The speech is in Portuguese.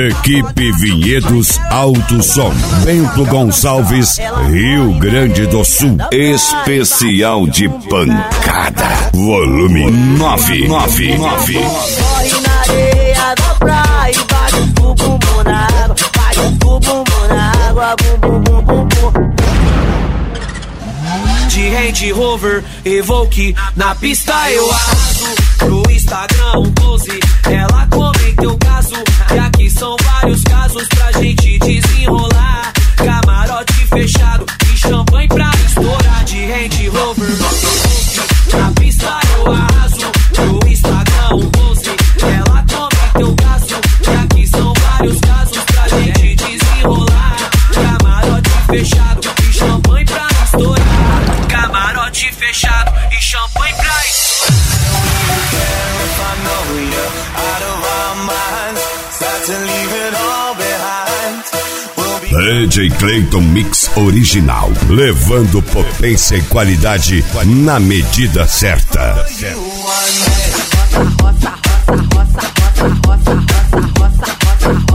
Equipe Vinhedos Alto Som, Bento Gonçalves, Rio Grande do Sul. Especial de pancada, volume 999. Corre na areia da praia e bate o bumbum na água, bate o bumbum na água, bum bum bum bum. De Range Rover, Evoque, na pista eu arraso. Pro Instagram um close, ela comenta o caso. E aqui são vários casos pra gente desenrolar. Camarote fechado e champanhe pra estourar. De Range Rover, Evoque, na pista eu arraso. Pro Instagram um close, ela comenta o caso. E aqui são vários casos pra gente desenrolar. Camarote fechado e champanhe pra estourar. Camarote fechado e champanhe pra DJ Clayton Mix Original, levando potência e qualidade na medida certa. Roça, roça, roça, roça, roça, roça, roça, roça, roça.